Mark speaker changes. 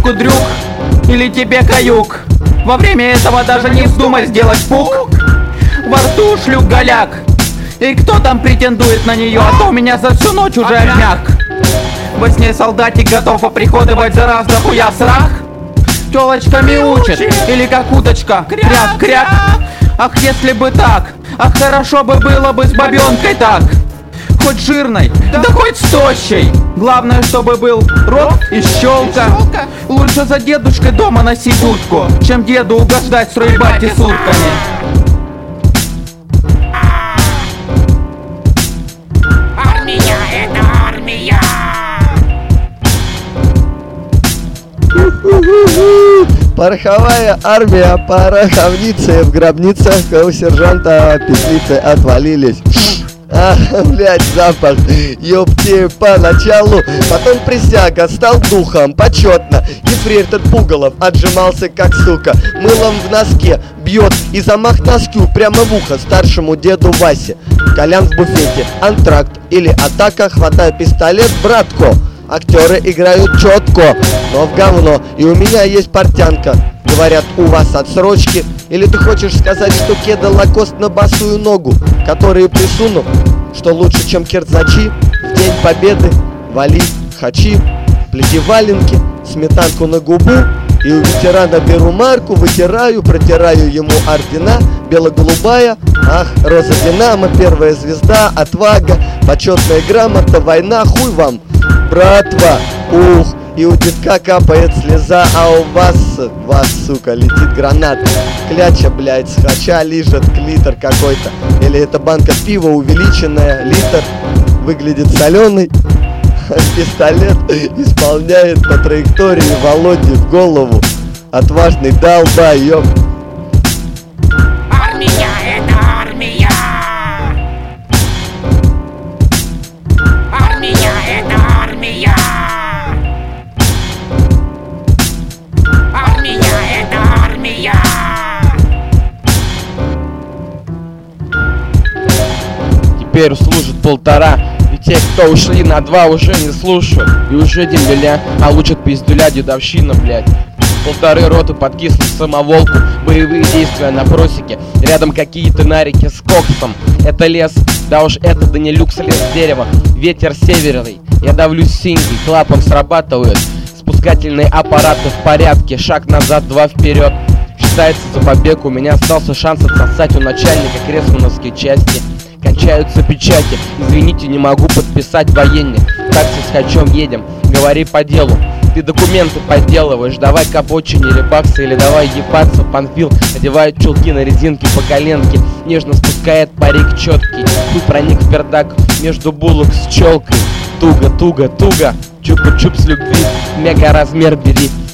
Speaker 1: водку, дрюк, или тебе каюк. Во время этого даже не вздумай сделать пук. Во рту шлюк голяк. И кто там претендует на нее, а то у меня за всю ночь уже обмяк. Во сне солдатик готов оприходовать за раз дохуя срах. Тёлочками учит, или как уточка, кряк-кряк. Ах, если бы так, ах, хорошо бы было бы с бабёнкой так. Хоть жирной, да хоть с тощей. Главное, чтобы был рот и щелка. Лучше за дедушкой дома носить утку, чем деду угождать стройбате сутками.
Speaker 2: Армия — это армия!
Speaker 3: Пороховая армия, пороховницы в гробницах у сержанта петлицы отвалились. Блять, запах, ёпти, поначалу. Потом присяга, стал духом, почетно. Ефрейтор Пугалов отжимался как сука. Мылом в носке бьет и замах носкю прямо в ухо старшему деду Васе. Колян в буфете, антракт или атака, хватаю пистолет, братко. Актеры играют четко, но в говно. И у меня есть портянка. Говорят, у вас отсрочки. Или ты хочешь сказать, что кеда лакост на босую ногу, которые присуну, что лучше, чем кирзачи? В день победы вали хачи, плети валенки, сметанку на губу. И у ветерана беру марку, вытираю, протираю ему ордена. Бело-голубая, ах, роза Динамо, первая звезда, отвага, почетная грамота, война, хуй вам, братва, ух. И у детка капает слеза, а у вас, сука, летит граната. Кляча, блядь, с хача лижет клитор какой-то. Или это банка пива увеличенная, литр, выглядит соленый. Пистолет исполняет по траектории Володе в голову. Отважный долбоёб.
Speaker 2: Армия — это армия! Армия — это армия! Армия — это армия!
Speaker 4: Теперь служит 1,5. И те, кто ушли на 2, уже не слушают. И уже дембеля получат пиздюля, дедовщина, блядь. 1,5 роты подкисли самоволку. Боевые действия на просеке. Рядом какие-то нарики с коксом. Это лес, да уж это да не люкс, лес дерева. Ветер северный, я давлюсь синьки, клапан срабатывает. Спускательные аппараты в порядке. Шаг назад, 2 вперед. Считается за побег, у меня остался шанс отсосать у начальника кресмановской части. Кончаются печати, извините, не могу подписать военник. Такси с хачом едем, говори по делу. Ты документы подделываешь, давай к обочине ребакса или давай ебаться. Панфил одевает чулки на резинке по коленке, нежно спускает парик четкий. Хуй проник в пердак между булок с челкой. Туго, туго, туго, чупа-чуп с любви, мега размер бери.